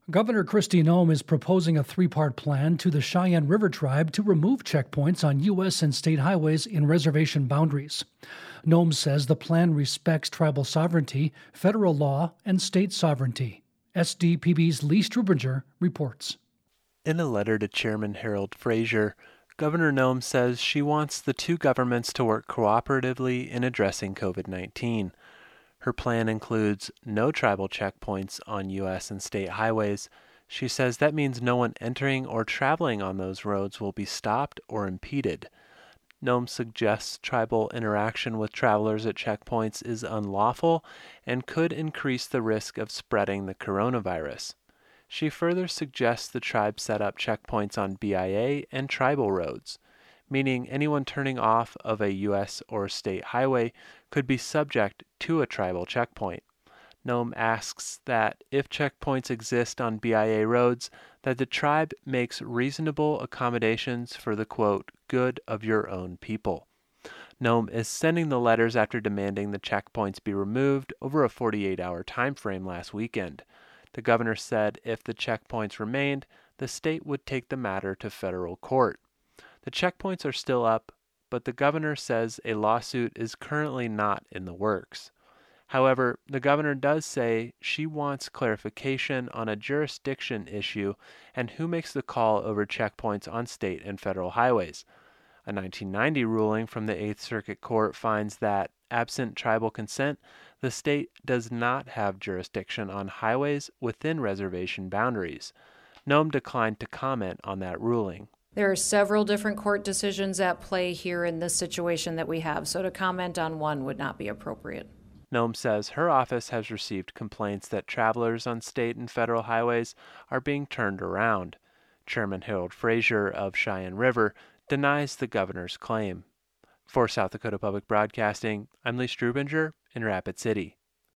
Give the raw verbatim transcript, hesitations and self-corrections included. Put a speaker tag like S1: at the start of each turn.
S1: Governor Kristi Noem is proposing a three-part plan to the Cheyenne River Tribe to remove checkpoints on U S and state highways in reservation boundaries. Noem says the plan respects tribal sovereignty, federal law, and state sovereignty. S D P B's Lee Strubinger reports.
S2: In a letter to Chairman Harold Frazier, Governor Noem says she wants the two governments to work cooperatively in addressing covid nineteen. Her plan includes no tribal checkpoints on U S and state highways. She says that means no one entering or traveling on those roads will be stopped or impeded. Noem suggests tribal interaction with travelers at checkpoints is unlawful and could increase the risk of spreading the coronavirus. She further suggests the tribe set up checkpoints on B I A and tribal roads, meaning anyone turning off of a U S or state highway could be subject to a tribal checkpoint. Noem asks that if checkpoints exist on B I A roads, that the tribe makes reasonable accommodations for the, quote, good of your own people. Noem is sending the letters after demanding the checkpoints be removed over a forty-eight hour time frame last weekend. The governor said if the checkpoints remained, the state would take the matter to federal court. The checkpoints are still up, but the governor says a lawsuit is currently not in the works. However, the governor does say she wants clarification on a jurisdiction issue and who makes the call over checkpoints on state and federal highways. A nineteen ninety ruling from the Eighth Circuit Court finds that, absent tribal consent, the state does not have jurisdiction on highways within reservation boundaries. Noem declined to comment on that ruling.
S3: There are several different court decisions at play here in this situation that we have, so to comment on one would not be appropriate.
S2: Noem says her office has received complaints that travelers on state and federal highways are being turned around. Chairman Harold Frazier of Cheyenne River denies the governor's claim. For South Dakota Public Broadcasting, I'm Lee Strubinger in Rapid City.